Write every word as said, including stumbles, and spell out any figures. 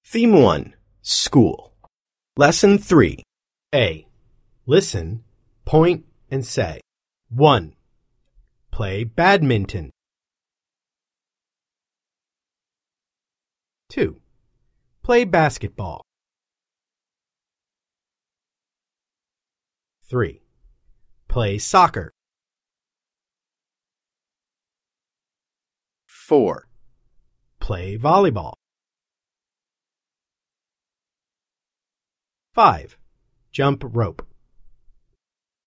Theme one. School. Lesson three. A. Listen, point, and say. one. Play badminton. two. Play basketball. three. Play soccer. four. Play volleyball. five. Jump rope.